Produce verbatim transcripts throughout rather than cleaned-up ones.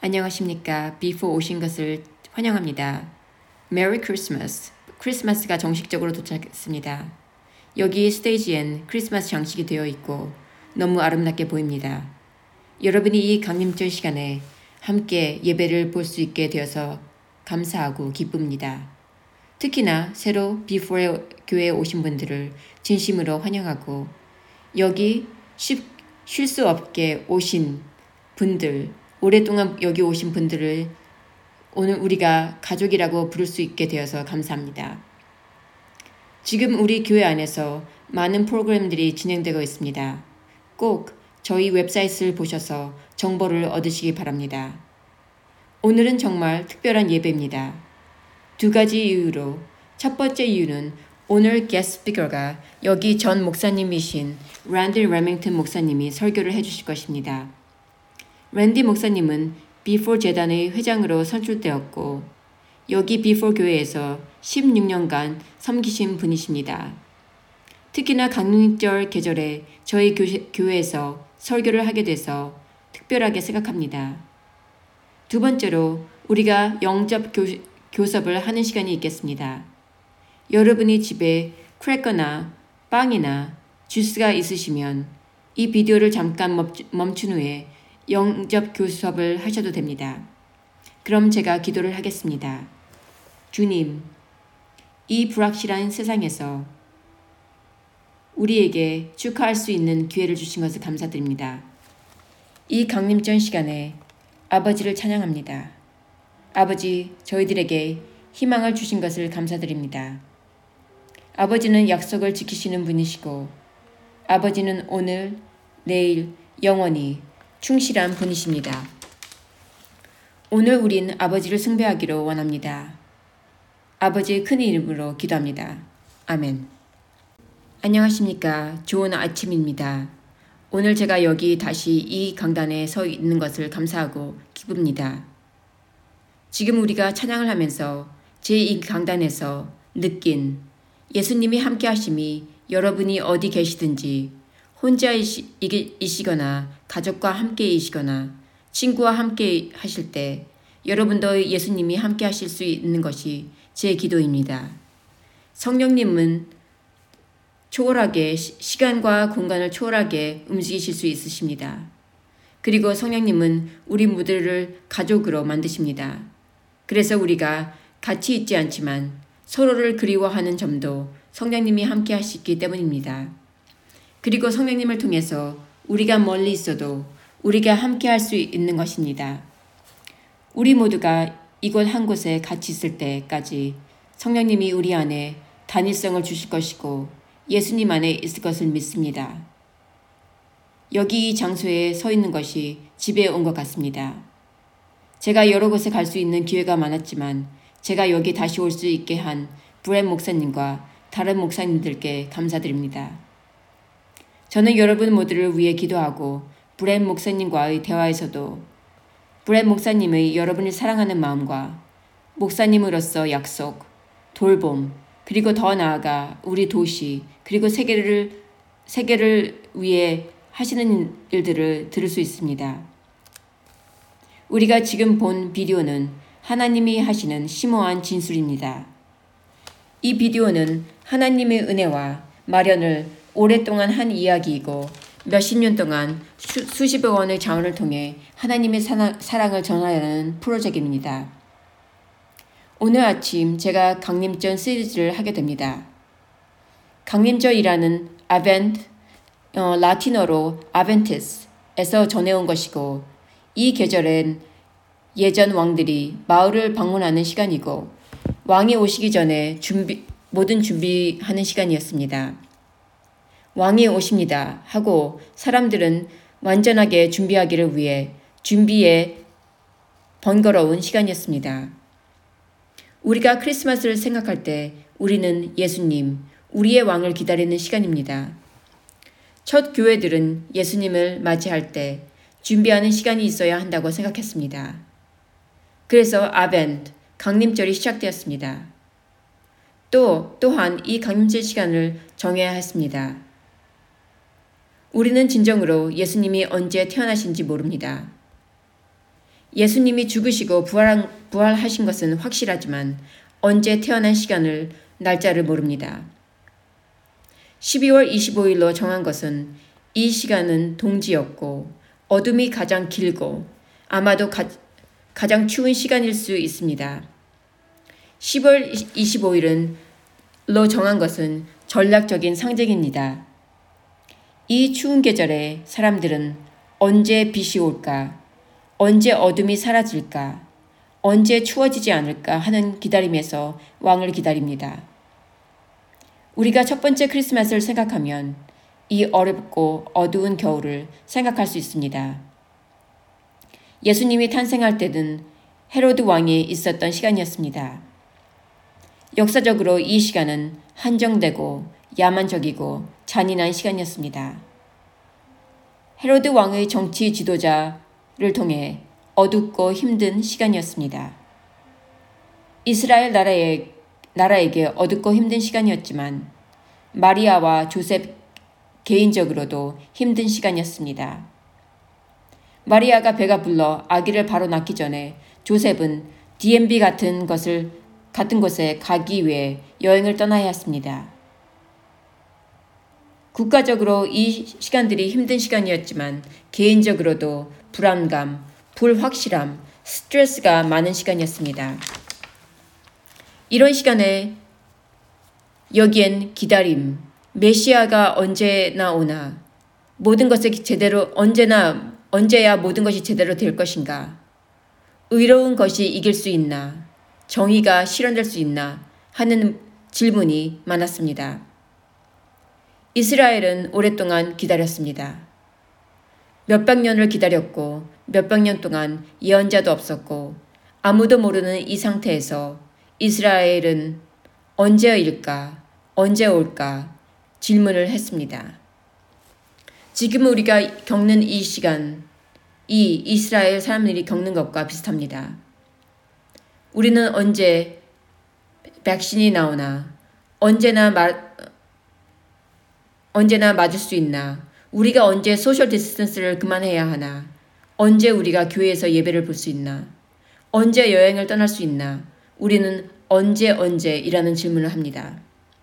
안녕하십니까. 비포 오신 것을 환영합니다. 메리 크리스마스. 크리스마스가 정식적으로 도착했습니다. 여기 스테이지엔 크리스마스 장식이 되어 있고 너무 아름답게 보입니다. 여러분이 이 강림절 시간에 함께 예배를 볼 수 있게 되어서 감사하고 기쁩니다. 특히나 새로 비포의 교회에 오신 분들을 진심으로 환영하고 여기 쉴 수 없게 오신 분들, 오랫동안 여기 오신 분들을 오늘 우리가 가족이라고 부를 수 있게 되어서 감사합니다. 지금 우리 교회 안에서 많은 프로그램들이 진행되고 있습니다. 꼭 저희 웹사이트를 보셔서 정보를 얻으시기 바랍니다. 오늘은 정말 특별한 예배입니다. 두 가지 이유로 첫 번째 이유는 오늘 게스트 스피커가 여기 전 목사님이신 랜디 레밍턴 목사님이 설교를 해주실 것입니다. 랜디 목사님은 비포 재단의 회장으로 선출되었고 여기 비포 교회에서 십육 년간 섬기신 분이십니다. 특히나 강림절 계절에 저희 교회에서 설교를 하게 돼서 특별하게 생각합니다. 두 번째로 우리가 영접 교, 교섭을 하는 시간이 있겠습니다. 여러분이 집에 크래커나 빵이나 주스가 있으시면 이 비디오를 잠깐 멈춘 후에 영접 교섭을 하셔도 됩니다. 그럼 제가 기도를 하겠습니다. 주님, 이 불확실한 세상에서 우리에게 축하할 수 있는 기회를 주신 것을 감사드립니다. 이 강림절 시간에 아버지를 찬양합니다. 아버지, 저희들에게 희망을 주신 것을 감사드립니다. 아버지는 약속을 지키시는 분이시고 아버지는 오늘, 내일, 영원히 충실한 분이십니다. 오늘 우린 아버지를 숭배하기로 원합니다. 아버지의 큰 이름으로 기도합니다. 아멘. 안녕하십니까. 좋은 아침입니다. 오늘 제가 여기 다시 이 강단에 서 있는 것을 감사하고 기쁩니다. 지금 우리가 찬양을 하면서 제이 강단에서 느낀 예수님이 함께 하심이 여러분이 어디 계시든지 혼자이시거나 가족과 함께이시거나 친구와 함께 하실 때 여러분도 예수님이 함께 하실 수 있는 것이 제 기도입니다. 성령님은 초월하게 시간과 공간을 초월하게 움직이실 수 있으십니다. 그리고 성령님은 우리 모두를 가족으로 만드십니다. 그래서 우리가 같이 있지 않지만 서로를 그리워하는 점도 성령님이 함께 하시기 때문입니다. 그리고 성령님을 통해서 우리가 멀리 있어도 우리가 함께 할 수 있는 것입니다. 우리 모두가 이곳 한 곳에 같이 있을 때까지 성령님이 우리 안에 단일성을 주실 것이고 예수님 안에 있을 것을 믿습니다. 여기 이 장소에 서 있는 것이 집에 온 것 같습니다. 제가 여러 곳에 갈 수 있는 기회가 많았지만 제가 여기 다시 올 수 있게 한 브렛 목사님과 다른 목사님들께 감사드립니다. 저는 여러분 모두를 위해 기도하고 브렛 목사님과의 대화에서도 브렛 목사님의 여러분을 사랑하는 마음과 목사님으로서 약속, 돌봄, 그리고 더 나아가 우리 도시, 그리고 세계를, 세계를 위해 하시는 일들을 들을 수 있습니다. 우리가 지금 본 비디오는 하나님이 하시는 심오한 진술입니다. 이 비디오는 하나님의 은혜와 마련을 오랫동안 한 이야기이고 몇십 년 동안 수, 수십억 원의 자원을 통해 하나님의 사랑, 사랑을 전하려는 프로젝트입니다. 오늘 아침 제가 강림절 시리즈를 하게 됩니다. 강림절이라는 아벤트, 어, 라틴어로 아벤티스에서 전해온 것이고 이 계절엔 예전 왕들이 마을을 방문하는 시간이고 왕이 오시기 전에 준비, 모든 준비하는 시간이었습니다. 왕이 오십니다 하고 사람들은 완전하게 준비하기를 위해 준비에 번거로운 시간이었습니다. 우리가 크리스마스를 생각할 때 우리는 예수님, 우리의 왕을 기다리는 시간입니다. 첫 교회들은 예수님을 맞이할 때 준비하는 시간이 있어야 한다고 생각했습니다. 그래서 아벤트, 강림절이 시작되었습니다. 또 또한 이 강림절 시간을 정해야 했습니다. 우리는 진정으로 예수님이 언제 태어나신지 모릅니다. 예수님이 죽으시고 부활한, 부활하신 것은 확실하지만 언제 태어난 시간을 날짜를 모릅니다. 십이월 이십오일로 정한 것은 이 시간은 동지였고 어둠이 가장 길고 아마도 가, 가장 추운 시간일 수 있습니다. 십월 이십오일은 로 정한 것은 전략적인 상징입니다. 이 추운 계절에 사람들은 언제 빛이 올까, 언제 어둠이 사라질까, 언제 추워지지 않을까 하는 기다림에서 왕을 기다립니다. 우리가 첫 번째 크리스마스를 생각하면 이 어렵고 어두운 겨울을 생각할 수 있습니다. 예수님이 탄생할 때는 헤로드 왕이 있었던 시간이었습니다. 역사적으로 이 시간은 한정되고 야만적이고 잔인한 시간이었습니다. 헤로드 왕의 정치 지도자를 통해 어둡고 힘든 시간이었습니다. 이스라엘 나라에, 나라에게 어둡고 힘든 시간이었지만 마리아와 조셉 개인적으로도 힘든 시간이었습니다. 마리아가 배가 불러 아기를 바로 낳기 전에 조셉은 디엠비 같은 것을 같은 곳에 가기 위해 여행을 떠나야 했습니다. 국가적으로 이 시간들이 힘든 시간이었지만 개인적으로도 불안감, 불확실함, 스트레스가 많은 시간이었습니다. 이런 시간에 여기엔 기다림, 메시아가 언제나 오나, 모든 것을 제대로 언제나 언제야 모든 것이 제대로 될 것인가, 의로운 것이 이길 수 있나, 정의가 실현될 수 있나 하는 질문이 많았습니다. 이스라엘은 오랫동안 기다렸습니다. 몇백 년을 기다렸고 몇백 년 동안 예언자도 없었고 아무도 모르는 이 상태에서 이스라엘은 언제일까, 언제 올까 질문을 했습니다. 지금 우리가 겪는 이 시간, 이 이스라엘 사람들이 겪는 것과 비슷합니다. 우리는 언제 백신이 나오나, 언제나 마, 언제나 맞을 수 있나, 우리가 언제 소셜 디스턴스를 그만해야 하나, 언제 우리가 교회에서 예배를 볼 수 있나, 언제 여행을 떠날 수 있나, 우리는 언제 언제이라는 질문을 합니다.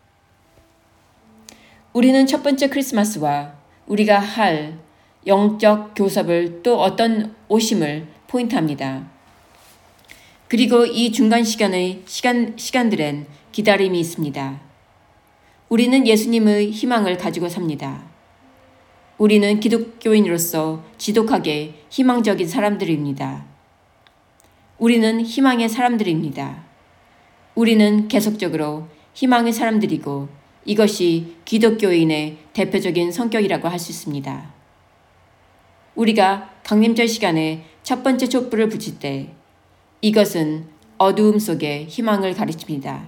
우리는 첫 번째 크리스마스와 우리가 할 영적 교섭을 또 어떤 오심을 포인트합니다. 그리고 이 중간 시간의 시간, 시간들엔 기다림이 있습니다. 우리는 예수님의 희망을 가지고 삽니다. 우리는 기독교인으로서 지독하게 희망적인 사람들입니다. 우리는 희망의 사람들입니다. 우리는 계속적으로 희망의 사람들이고 이것이 기독교인의 대표적인 성격이라고 할 수 있습니다. 우리가 강림절 시간에 첫 번째 촛불을 붙일 때 이것은 어두움 속에 희망을 가르칩니다.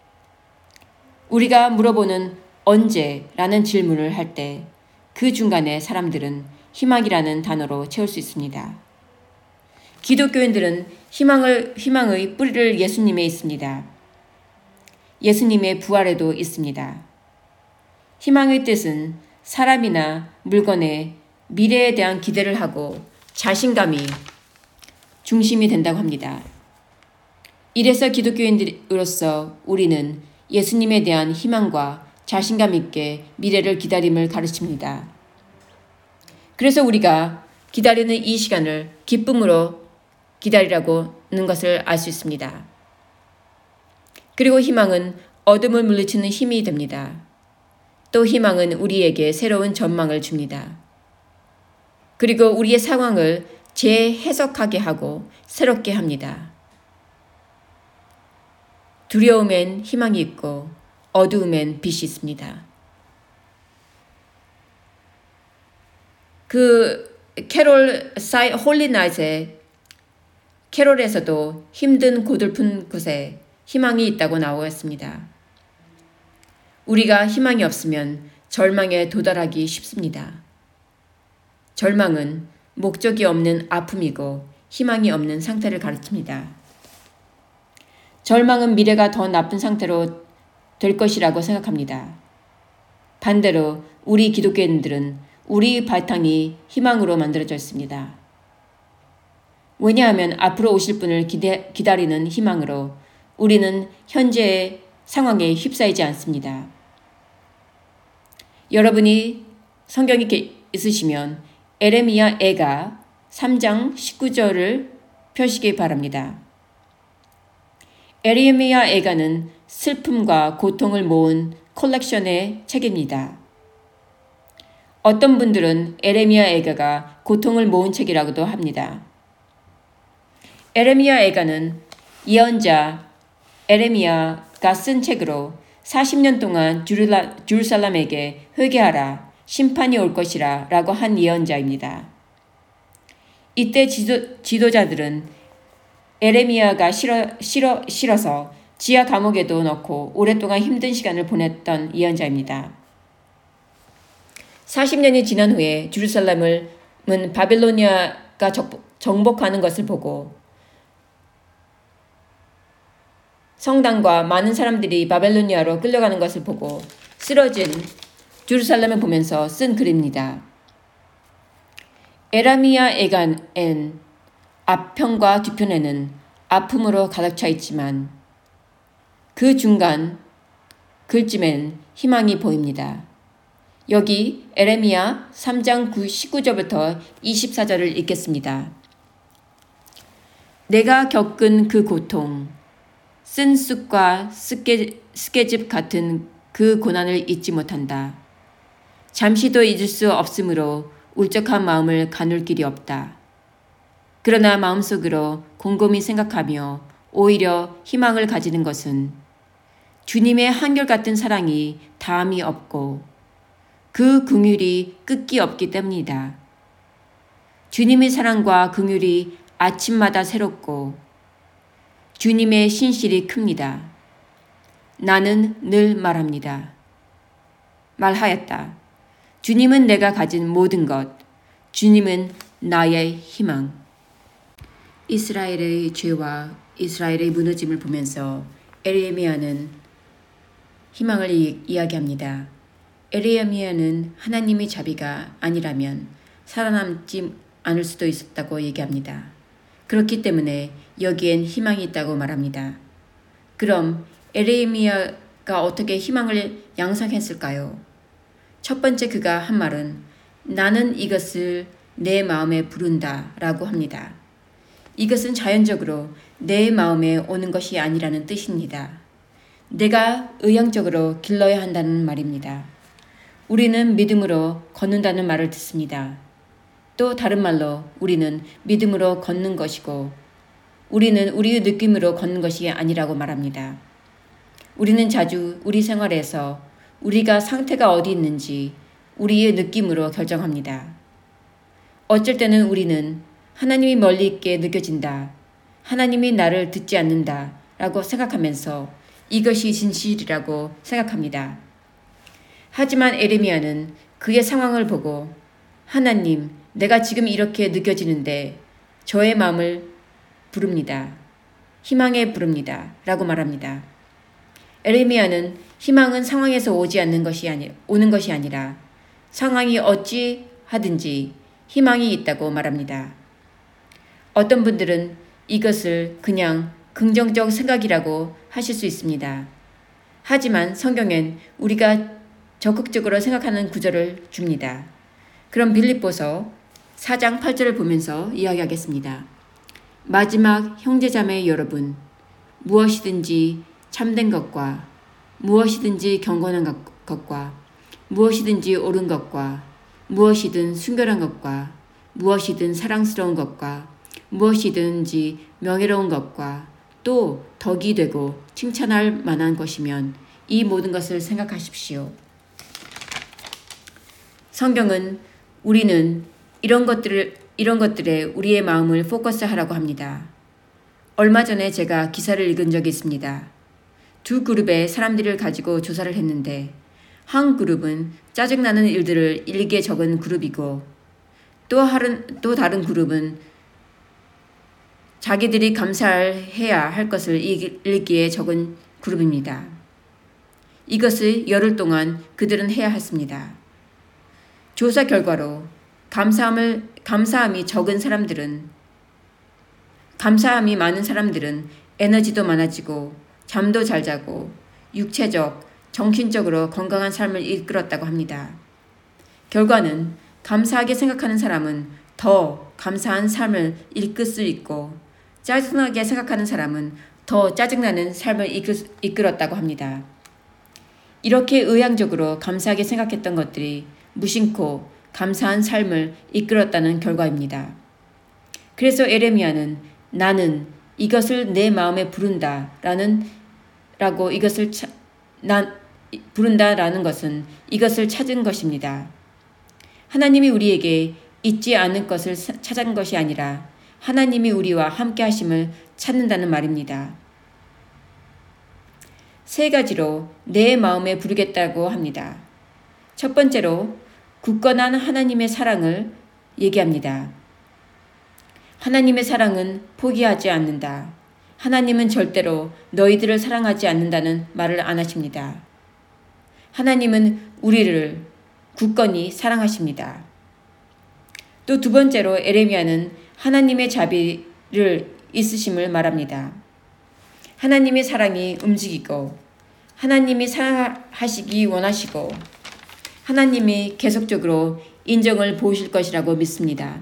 우리가 물어보는 언제라는 질문을 할 때 그 중간에 사람들은 희망이라는 단어로 채울 수 있습니다. 기독교인들은 희망을, 희망의 뿌리를 예수님에 있습니다. 예수님의 부활에도 있습니다. 희망의 뜻은 사람이나 물건의 미래에 대한 기대를 하고 자신감이 중심이 된다고 합니다. 이래서 기독교인으로서 우리는 예수님에 대한 희망과 자신감 있게 미래를 기다림을 가르칩니다. 그래서 우리가 기다리는 이 시간을 기쁨으로 기다리라고는 것을 알 수 있습니다. 그리고 희망은 어둠을 물리치는 힘이 됩니다. 또 희망은 우리에게 새로운 전망을 줍니다. 그리고 우리의 상황을 재해석하게 하고 새롭게 합니다. 두려움엔 희망이 있고 어두움엔 빛이 있습니다. 그 캐롤 사이 홀리 나잇의 캐롤에서도 힘든 고들픈 곳에 희망이 있다고 나오었습니다. 우리가 희망이 없으면 절망에 도달하기 쉽습니다. 절망은 목적이 없는 아픔이고 희망이 없는 상태를 가르칩니다. 절망은 미래가 더 나쁜 상태로 될 것이라고 생각합니다. 반대로 우리 기독교인들은 우리 바탕이 희망으로 만들어져 있습니다. 왜냐하면 앞으로 오실 분을 기대, 기다리는 희망으로 우리는 현재의 상황에 휩싸이지 않습니다. 여러분이 성경이 있으시면 에레미야 애가 삼 장 십구 절을 펴시기 바랍니다. 에레미야 애가는 슬픔과 고통을 모은 컬렉션의 책입니다. 어떤 분들은 에레미야 애가가 고통을 모은 책이라고도 합니다. 에레미야 애가는 예언자 에레미야가 쓴 책으로 사십 년 동안 주루살렘에게 회개하라, 심판이 올 것이라 라고 한 예언자입니다. 이때 지도, 지도자들은 에레미야가 싫어, 싫어, 싫어서 지하 감옥에도 넣고 오랫동안 힘든 시간을 보냈던 예언자입니다. 사십 년이 지난 후에 주루살렘은 바벨로니아가 정복하는 것을 보고 성당과 많은 사람들이 바벨로니아로 끌려가는 것을 보고 쓰러진 주루살렘을 보면서 쓴 글입니다. 에레미야 애가엔 앞편과 뒤편에는 아픔으로 가득 차 있지만 그 중간 글쯤엔 희망이 보입니다. 여기 에레미야 삼 장 십구 절부터 이십사 절을 읽겠습니다. 내가 겪은 그 고통, 쓴 쑥과 스케, 스케집 같은 그 고난을 잊지 못한다. 잠시도 잊을 수 없으므로 울적한 마음을 가눌 길이 없다. 그러나 마음속으로 곰곰이 생각하며 오히려 희망을 가지는 것은 주님의 한결같은 사랑이 다함이 없고 그 긍휼이 끝이 없기 때문이다. 주님의 사랑과 긍휼이 아침마다 새롭고 주님의 신실이 큽니다. 나는 늘 말합니다. 말하였다. 주님은 내가 가진 모든 것, 주님은 나의 희망. 이스라엘의 죄와 이스라엘의 무너짐을 보면서 에레미야는 희망을 이, 이야기합니다. 에레미야는 하나님의 자비가 아니라면 살아남지 않을 수도 있었다고 얘기합니다. 그렇기 때문에 여기엔 희망이 있다고 말합니다. 그럼 에레미야가 어떻게 희망을 양성했을까요? 첫 번째 그가 한 말은 나는 이것을 내 마음에 부른다 라고 합니다. 이것은 자연적으로 내 마음에 오는 것이 아니라는 뜻입니다. 내가 의향적으로 길러야 한다는 말입니다. 우리는 믿음으로 걷는다는 말을 듣습니다. 또 다른 말로 우리는 믿음으로 걷는 것이고 우리는 우리의 느낌으로 걷는 것이 아니라고 말합니다. 우리는 자주 우리 생활에서 우리가 상태가 어디 있는지 우리의 느낌으로 결정합니다. 어쩔 때는 우리는 하나님이 멀리 있게 느껴진다. 하나님이 나를 듣지 않는다. 라고 생각하면서 이것이 진실이라고 생각합니다. 하지만 에레미야는 그의 상황을 보고 하나님, 내가 지금 이렇게 느껴지는데 저의 마음을 부릅니다. 희망에 부릅니다. 라고 말합니다. 에레미야는 희망은 상황에서 오지 않는 것이 아니, 오는 것이 아니라 상황이 어찌 하든지 희망이 있다고 말합니다. 어떤 분들은 이것을 그냥 긍정적 생각이라고 하실 수 있습니다. 하지만 성경엔 우리가 적극적으로 생각하는 구절을 줍니다. 그럼 빌립보서 사 장 팔 절을 보면서 이야기하겠습니다. 마지막 형제자매 여러분, 무엇이든지 참된 것과 무엇이든지 경건한 것과 무엇이든지 옳은 것과 무엇이든 순결한 것과 무엇이든 사랑스러운 것과 무엇이든지 명예로운 것과 또 덕이 되고 칭찬할 만한 것이면 이 모든 것을 생각하십시오. 성경은 우리는 이런 것들을, 이런 것들에 우리의 마음을 포커스하라고 합니다. 얼마 전에 제가 기사를 읽은 적이 있습니다. 두 그룹의 사람들을 가지고 조사를 했는데 한 그룹은 짜증나는 일들을 일기에 적은 그룹이고 또 다른, 또 다른 그룹은 자기들이 감사해야 할 것을 일기에 적은 그룹입니다. 이것을 열흘 동안 그들은 해야 했습니다. 조사 결과로 감사함을, 감사함이 적은 사람들은 감사함이 많은 사람들은 에너지도 많아지고 잠도 잘 자고 육체적, 정신적으로 건강한 삶을 이끌었다고 합니다. 결과는 감사하게 생각하는 사람은 더 감사한 삶을 이끌 수 있고 짜증나게 생각하는 사람은 더 짜증나는 삶을 이끌었다고 합니다. 이렇게 의향적으로 감사하게 생각했던 것들이 무심코 감사한 삶을 이끌었다는 결과입니다. 그래서 에레미야는 나는 이것을 내 마음에 부른다 라는 라고 이것을 차, 난 부른다라는 것은 이것을 찾은 것입니다. 하나님이 우리에게 잊지 않을 것을 찾은 것이 아니라 하나님이 우리와 함께 하심을 찾는다는 말입니다. 세 가지로 내 마음에 부르겠다고 합니다. 첫 번째로 굳건한 하나님의 사랑을 얘기합니다. 하나님의 사랑은 포기하지 않는다. 하나님은 절대로 너희들을 사랑하지 않는다는 말을 안 하십니다. 하나님은 우리를 굳건히 사랑하십니다. 또 두 번째로 에레미야는 하나님의 자비를 있으심을 말합니다. 하나님의 사랑이 움직이고 하나님이 사랑하시기 원하시고 하나님이 계속적으로 인정을 보이실 것이라고 믿습니다.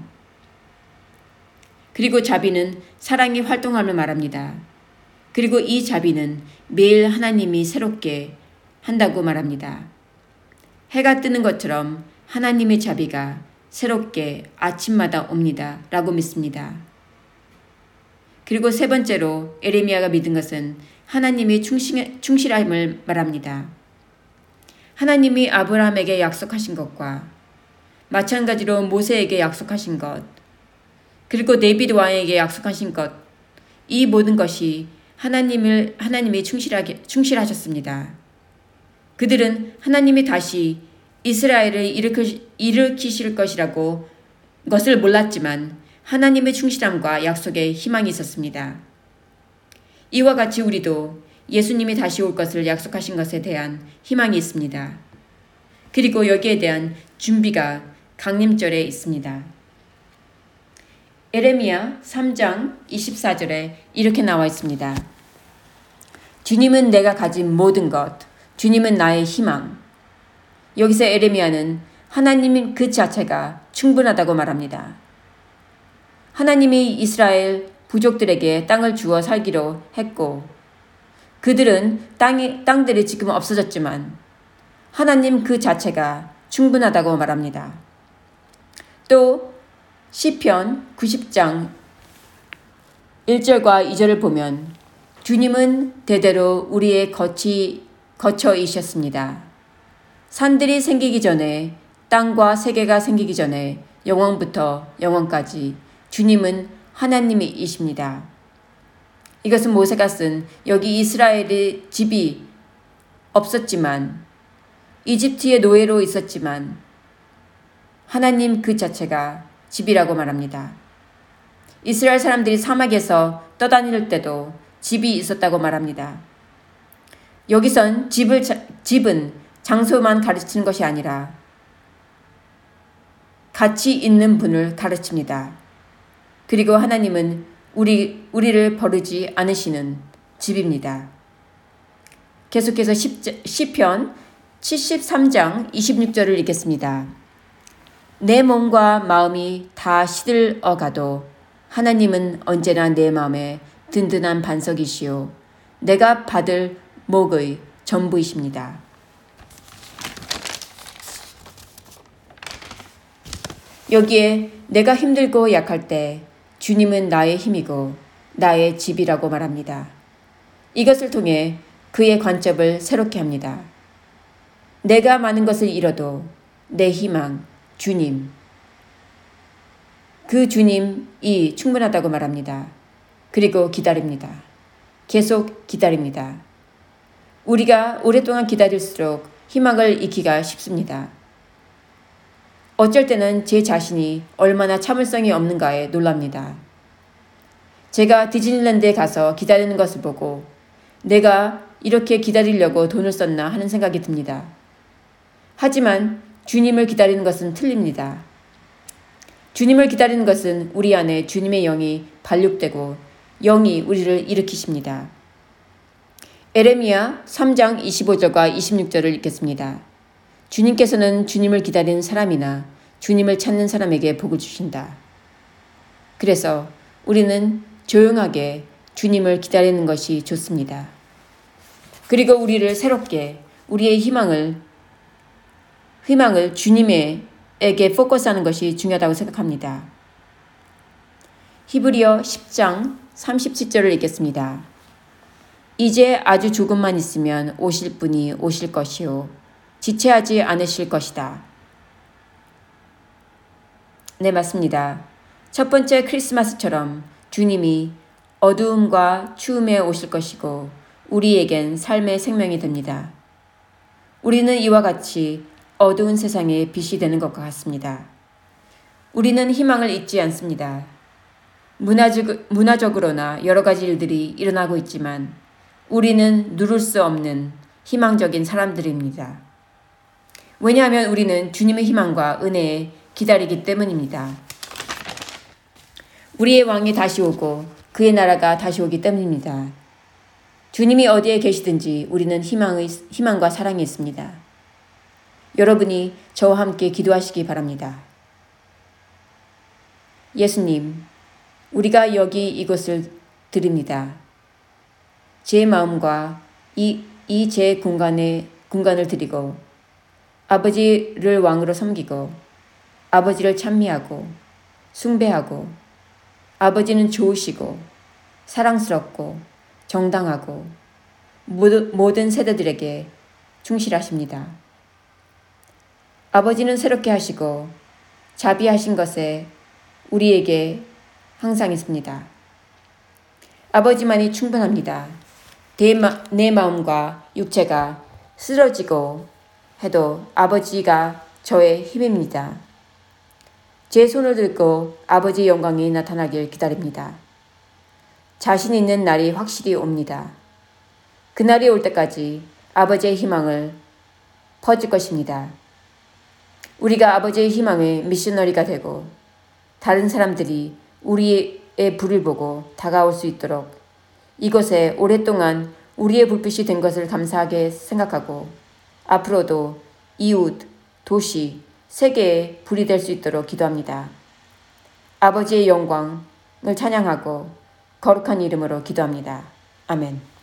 그리고 자비는 사랑이 활동함을 말합니다. 그리고 이 자비는 매일 하나님이 새롭게 한다고 말합니다. 해가 뜨는 것처럼 하나님의 자비가 새롭게 아침마다 옵니다. 라고 믿습니다. 그리고 세 번째로 에레미야가 믿은 것은 하나님의 충실, 충실함을 말합니다. 하나님이 아브라함에게 약속하신 것과 마찬가지로 모세에게 약속하신 것, 그리고 데비드 왕에게 약속하신 것, 이 모든 것이 하나님을, 하나님이 충실하게, 충실하셨습니다. 그들은 하나님이 다시 이스라엘을 일으키, 일으키실 것이라고 것을 몰랐지만 하나님의 충실함과 약속에 희망이 있었습니다. 이와 같이 우리도 예수님이 다시 올 것을 약속하신 것에 대한 희망이 있습니다. 그리고 여기에 대한 준비가 강림절에 있습니다. 에레미야 삼 장 이십사 절에 이렇게 나와 있습니다. 주님은 내가 가진 모든 것, 주님은 나의 희망. 여기서 에레미야는 하나님 그 자체가 충분하다고 말합니다. 하나님이 이스라엘 부족들에게 땅을 주어 살기로 했고 그들은 땅이, 땅들이 지금 없어졌지만 하나님 그 자체가 충분하다고 말합니다. 또 시편 구십 장 일 절과 이 절을 보면 주님은 대대로 우리의 거치, 거처이셨습니다. 산들이 생기기 전에 땅과 세계가 생기기 전에 영원부터 영원까지 주님은 하나님이십니다. 이것은 모세가 쓴 여기 이스라엘의 집이 없었지만 이집트의 노예로 있었지만 하나님 그 자체가 집이라고 말합니다. 이스라엘 사람들이 사막에서 떠다닐 때도 집이 있었다고 말합니다. 여기선 집을, 집은 장소만 가르치는 것이 아니라 가치 있는 분을 가르칩니다. 그리고 하나님은 우리, 우리를 버리지 않으시는 집입니다. 계속해서 시편 칠십삼 장 이십육 절을 읽겠습니다. 내 몸과 마음이 다 시들어가도 하나님은 언제나 내 마음에 든든한 반석이시오. 내가 받을 목의 전부이십니다. 여기에 내가 힘들고 약할 때 주님은 나의 힘이고 나의 집이라고 말합니다. 이것을 통해 그의 관점을 새롭게 합니다. 내가 많은 것을 잃어도 내 희망, 주님, 그 주님이 충분하다고 말합니다. 그리고 기다립니다. 계속 기다립니다. 우리가 오랫동안 기다릴수록 희망을 잃기가 쉽습니다. 어쩔 때는 제 자신이 얼마나 참을성이 없는가에 놀랍니다. 제가 디즈니랜드에 가서 기다리는 것을 보고 내가 이렇게 기다리려고 돈을 썼나 하는 생각이 듭니다. 하지만 주님을 기다리는 것은 틀립니다. 주님을 기다리는 것은 우리 안에 주님의 영이 발육되고 영이 우리를 일으키십니다. 에레미야 삼 장 이십오 절과 이십육 절을 읽겠습니다. 주님께서는 주님을 기다리는 사람이나 주님을 찾는 사람에게 복을 주신다. 그래서 우리는 조용하게 주님을 기다리는 것이 좋습니다. 그리고 우리를 새롭게 우리의 희망을 희망을 주님에게 포커스하는 것이 중요하다고 생각합니다. 히브리어 십 장 삼십칠 절을 읽겠습니다. 이제 아주 조금만 있으면 오실 분이 오실 것이요 지체하지 않으실 것이다. 네, 맞습니다. 첫 번째 크리스마스처럼 주님이 어두움과 추움에 오실 것이고 우리에겐 삶의 생명이 됩니다. 우리는 이와 같이 어두운 세상에 빛이 되는 것과 같습니다. 우리는 희망을 잊지 않습니다. 문화적, 문화적으로나 여러 가지 일들이 일어나고 있지만 우리는 누를 수 없는 희망적인 사람들입니다. 왜냐하면 우리는 주님의 희망과 은혜에 기다리기 때문입니다. 우리의 왕이 다시 오고 그의 나라가 다시 오기 때문입니다. 주님이 어디에 계시든지 우리는 희망의, 희망과 사랑이 있습니다. 여러분이 저와 함께 기도하시기 바랍니다. 예수님, 우리가 여기 이곳을 드립니다. 제 마음과 이, 이 제 공간에, 공간을 드리고 아버지를 왕으로 섬기고 아버지를 찬미하고 숭배하고 아버지는 좋으시고 사랑스럽고 정당하고 모든 세대들에게 충실하십니다. 아버지는 새롭게 하시고 자비하신 것에 우리에게 항상 있습니다. 아버지만이 충분합니다. 내 마음과 육체가 쓰러지고 해도 아버지가 저의 힘입니다. 제 손을 들고 아버지의 영광이 나타나길 기다립니다. 자신 있는 날이 확실히 옵니다. 그날이 올 때까지 아버지의 희망을 퍼질 것입니다. 우리가 아버지의 희망의 미셔너리가 되고 다른 사람들이 우리의 불을 보고 다가올 수 있도록 이곳에 오랫동안 우리의 불빛이 된 것을 감사하게 생각하고 앞으로도 이웃, 도시, 세계에 불이 될 수 있도록 기도합니다. 아버지의 영광을 찬양하고 거룩한 이름으로 기도합니다. 아멘.